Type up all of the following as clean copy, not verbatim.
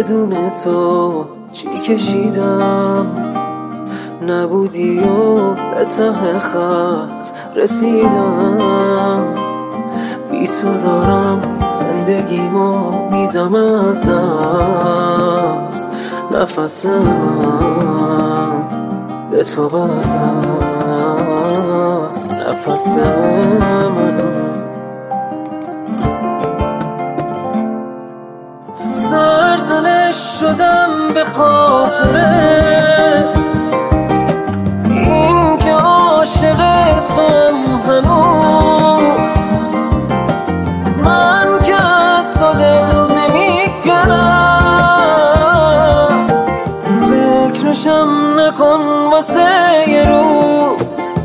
بدون تو چی کشیدم، نبودی و به ته خط رسیدم. بی تو دارم زندگیمو میدم از دست، نفسم به تو بسته است، نفس من. سرزنش شدم به خاطره این که عاشق توام هنوز، من که از تو دل نمیگرم. فکرشم نکن واسه یه روز،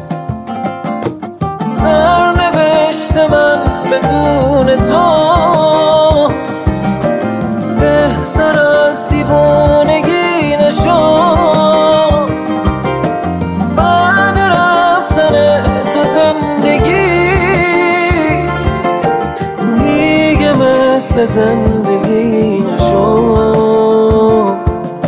سرنوشت من بدون تو بهتر از دیوانگی نشد. بعد رفتن تو زندگی دیگه مثل زندگی نشد.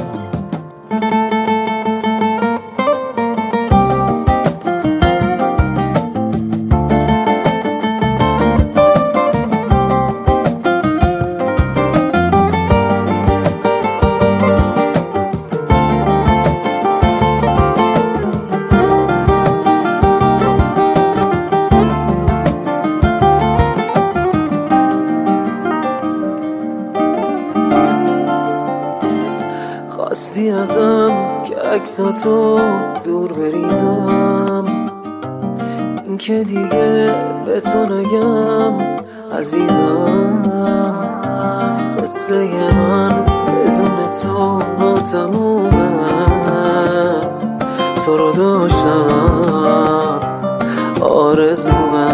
خواستی ازم که عکساتو دور بریزم، این که دیگه به تو نگم عزیزم. قصه من بدون تو ناتمومه، تو رو داشتم آرزومه،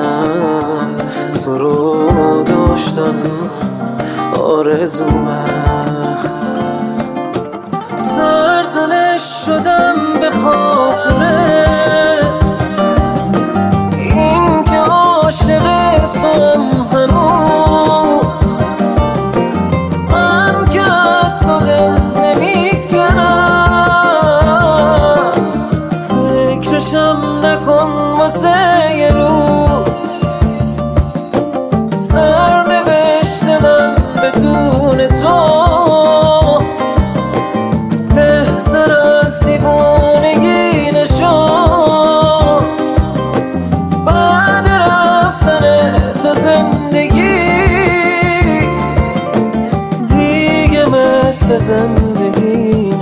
تو رو داشتم آرزومه. سرزنش شدم به خاطره این که عاشق توام هنوز، من که از تو دل نمیگرم. فکرشم نکن واسه یه روز، سرنوشت من بدون تو بهتر از دیوانگی نشد. بعد رفتن تو زندگی دیگه مثل زندگی